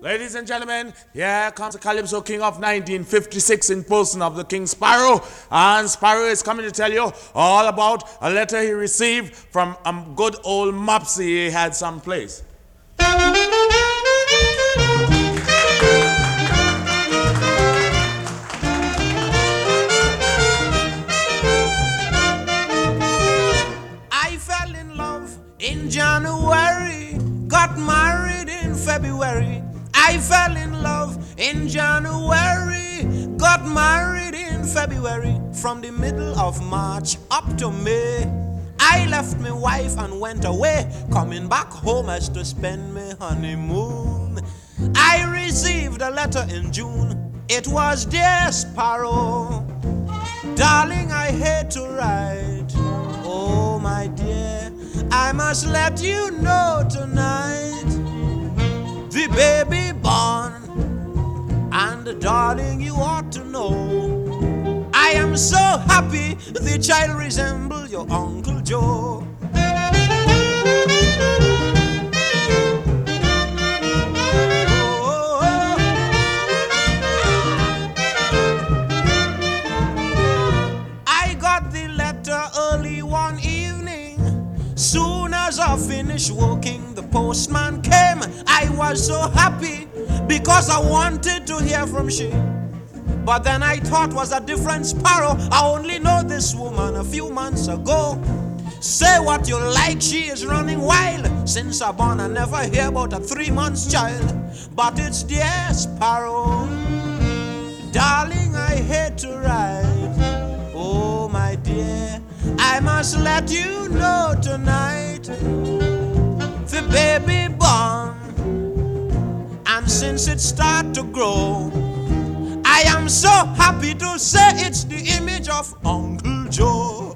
Ladies and gentlemen, here comes the Calypso King of 1956 in person of the King Sparrow. And Sparrow is coming to tell you all about a letter he received from a good old Mopsy he had someplace. I fell in love in January, got married in February. I fell in love in January, got married in February. From the middle of March up to May, I left my wife and went away, coming back home as to spend my honeymoon. I received a letter in June. It was Dear Sparrow, darling, I hate to write. Oh my dear, I must let you know tonight, the baby born, and darling, you ought to know, I am so happy the child resembles your Uncle Joe. I got the letter early one evening. Soon as I finished working, the postman came. I was so happy because I wanted to hear from she. But then I thought was a different Sparrow. I only know this woman a few months ago. Say what you like, she is running wild. Since I born, I never hear about a 3-month child. But it's Dear Sparrow, darling, I hate to write. Oh my dear, I must let you know tonight, the baby born, and since it start to grow, I am so happy to say it's the image of Uncle Joe.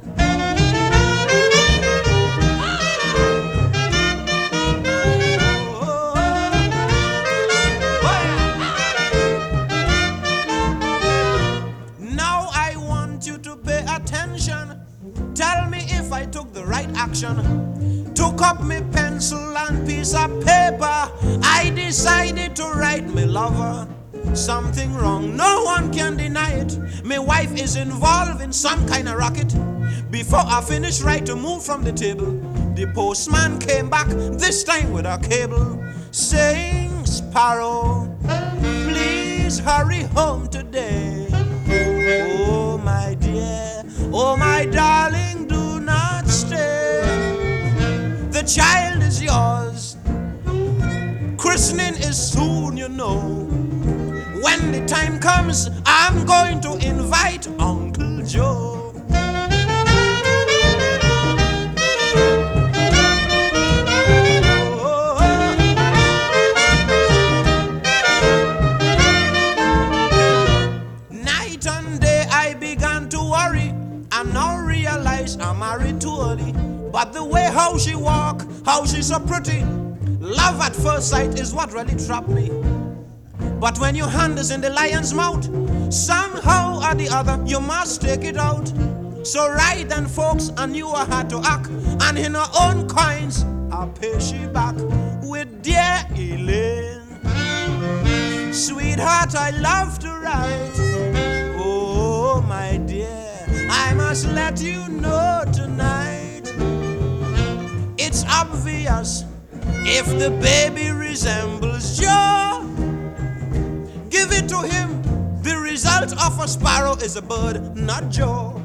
Now I want you to pay attention. Tell me if I took the right action. Took up my pencil and piece of paper. I decided to write my lover something wrong. No one can deny it. My wife is involved in some kind of racket. Before I finished right to move from the table, the postman came back, this time with a cable, saying, Sparrow, please hurry home today. Oh my dear, oh my darling, do not stay. The child is yours. Christening is soon, you know. When the time comes, I'm going to invite Uncle Joe. Night and day I began to worry, and now realize I'm married too early. But the way how she walk, how she's so pretty, love at first sight is what really trapped me. But when your hand is in the lion's mouth, somehow or the other you must take it out. So right then folks, I knew I had to act, and in her own coins I pay she back with Dear Elaine. Sweetheart, I love to write. Oh my dear, I must let you know tonight, it's obvious if the baby resembles Joe, give it to him. The result of a sparrow is a bird, not Joe.